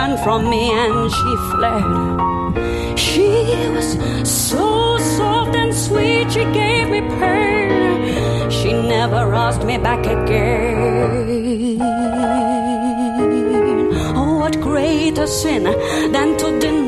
ran from me and she fled. She was so soft and sweet, she gave me pain. She never asked me back again. Oh, what greater sin than to deny